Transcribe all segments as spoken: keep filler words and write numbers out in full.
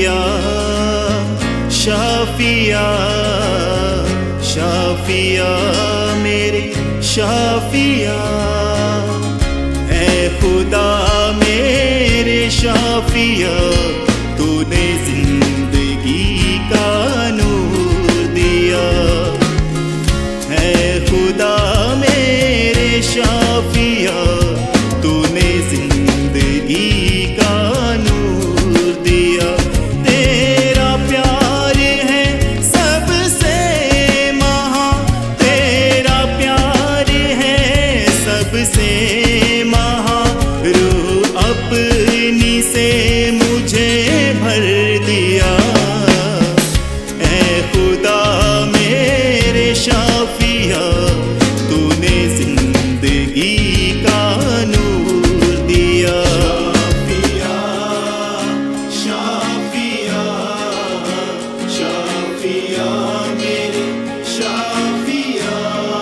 दिया। शाफिया शाफिया मेरे शाफिया, ऐ खुदा मेरे शाफिया, तूने जिंदगी का नूर दिया। ऐ खुदा मेरे शाफिया, तूने जिंदगी का नूर दिया। तेरा प्यार है सबसे महा, तेरा प्यार है सबसे महा, रूह अपनी से मुझे भर दिया। ऐ खुदा मेरे शाफिया, तूने जिंदगी का नूर दिया। शाफिया शाफिया शाफिया मेरे शाफिया।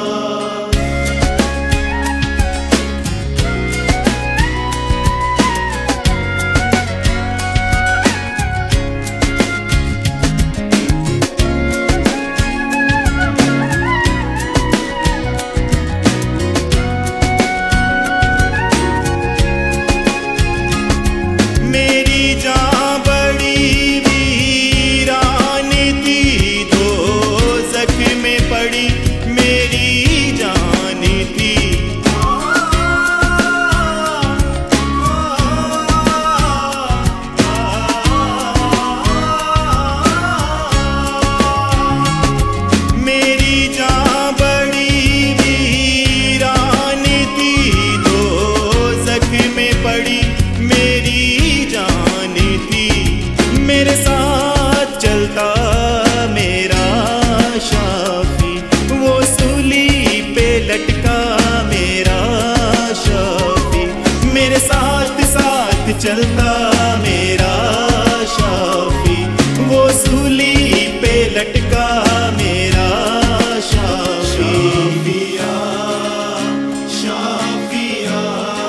मेरी जान बड़ी वीरान थी, दोज़ख में पड़ी मेरी जान थी। मेरी जान बड़ी वीरान थी, दोज़ख में पड़ी मेरी जान थी। मेरे साथ चलता मेरा शाफी, वो सूली पे लटका मेरा शाफी। मेरे साथ साथ चलता मेरा शाफी, वो सूली पे लटका मेरा शाफी। शाफिया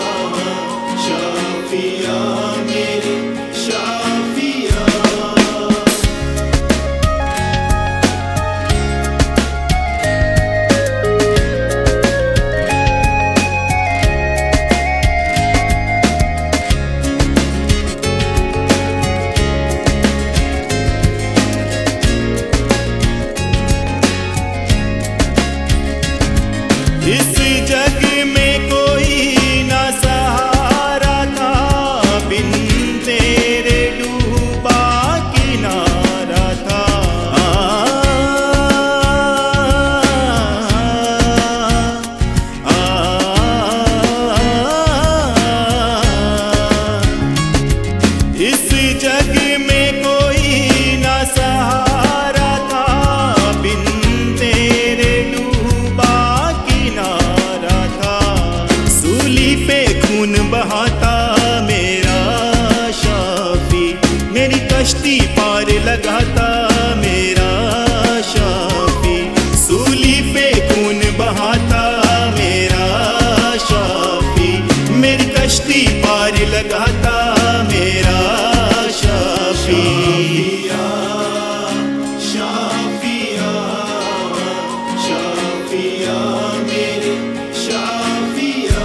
शाफिया मेरे शाफिया। इस जग में कोई ना सहारा था, बिन तेरे डूबा किनारा था। आ, आ, इस जग में कोई ना सहारा था, बिन तेरे डूबा किनारा था। सूली पे खून बहाता मेरा शाफी, मेरी कश्ती पार लगाता मेरा शाफी। सूली पे खून बहाता मेरा शाफी, मेरी कश्ती पार लगाता मेरा शाफी। शाफिया शाफिया मेरे शाफिया।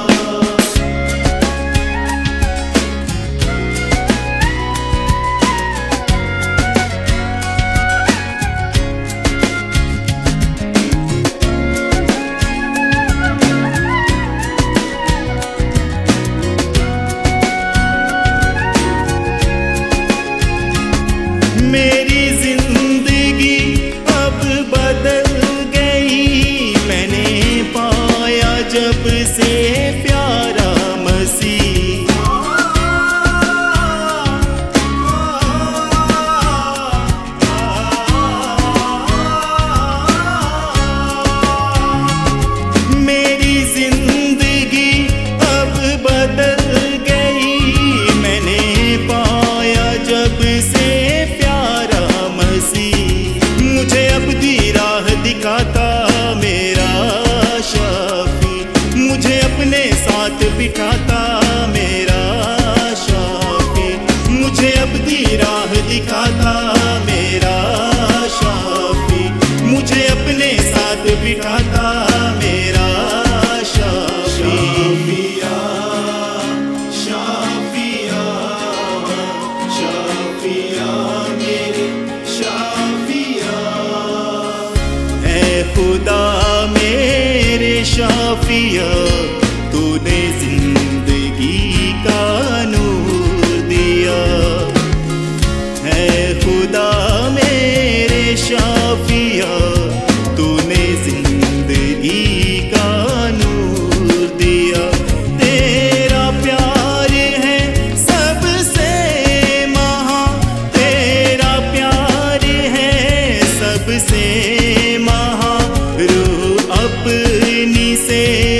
मेरी जिंदगी अब बदल गई, मैंने पाया जब से प्यारा मसीह। मेरी जिंदगी अब बदल गई, मैंने पाया जब से प्यारा मसीह। मुझे अब दी राह दिखाता मेरा शाफी, मुझे अपने साथ बिठाता मेरा शाफी। मुझे अब दी राह दिखाता शाफिया तूने जिंदगी का नूर दिया। है खुदा मेरे शाफिया तूने जिंदगी का नूर दिया। तेरा प्यार है सबसे महा, तेरा प्यार है सबसे महा। रूह अपनी से